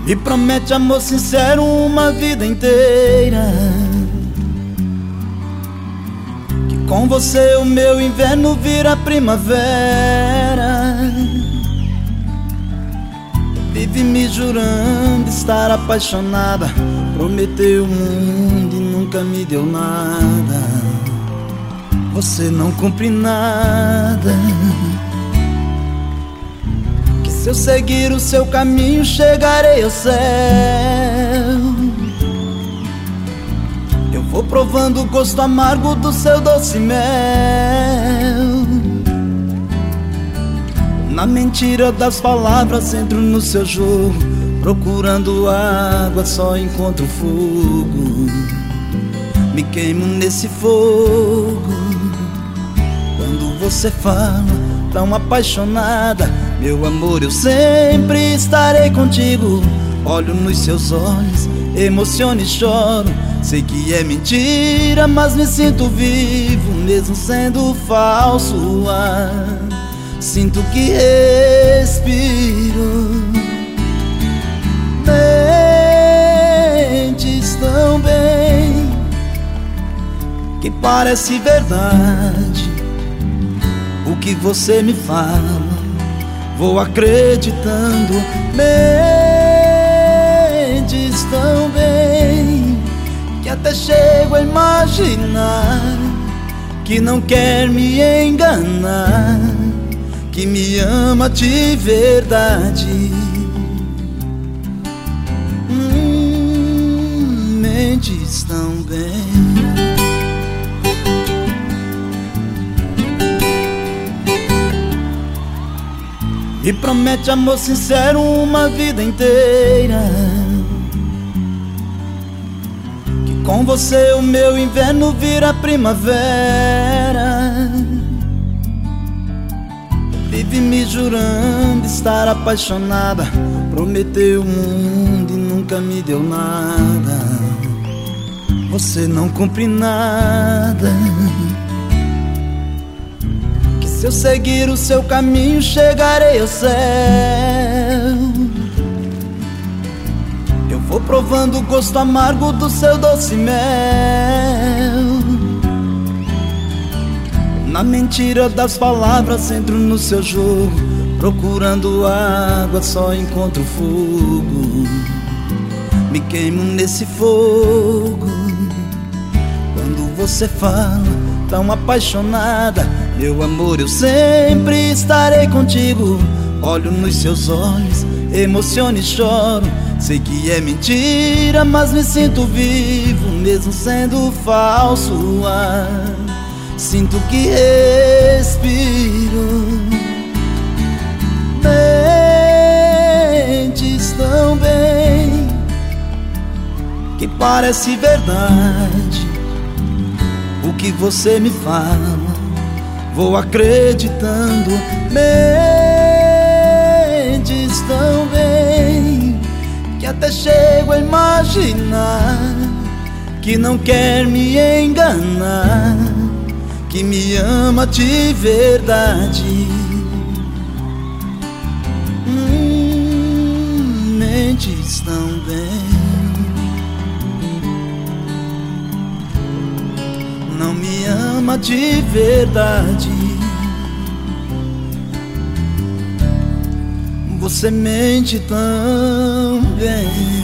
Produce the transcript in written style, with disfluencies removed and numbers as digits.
Me promete amor sincero uma vida inteira, que com você o meu inverno vira primavera. Vive me jurando estar apaixonada, prometeu o mundo e nunca me deu nada. Você não cumpre nada, que se eu seguir o seu caminho chegarei ao céu. Eu vou provando o gosto amargo do seu doce mel. Na mentira das palavras entro no seu jogo, procurando água só encontro fogo. Me queimo nesse fogo quando você fala tão apaixonada. Meu amor, eu sempre estarei contigo. Olho nos seus olhos, emociono e choro. Sei que é mentira, mas me sinto vivo, mesmo sendo falso. Sinto que respiro. Mentes tão bem que parece verdade o que você me fala. Vou acreditando. Mentes tão bem que até chego a imaginar que não quer me enganar, que me ama de verdade. Mentes tão bem. Me promete amor sincero uma vida inteira, que com você o meu inverno vira primavera. Vive me jurando estar apaixonada, prometeu o mundo e nunca me deu nada. Você não cumpre nada, que se eu seguir o seu caminho chegarei ao céu. Eu vou provando o gosto amargo do seu doce mel. Na mentira das palavras entro no seu jogo, procurando água só encontro fogo. Me queimo nesse fogo quando você fala tão apaixonada. Meu amor, eu sempre estarei contigo. Olho nos seus olhos, emociono e choro. Sei que é mentira, mas me sinto vivo, mesmo sendo falso. Sinto que respiro. Mentes tão bem que parece verdade o que você me fala. Vou acreditando. Mentes tão bem que até chego a imaginar que não quer me enganar, que me ama de verdade. Mentes tão bem, não me ama de verdade. Você mente tão bem.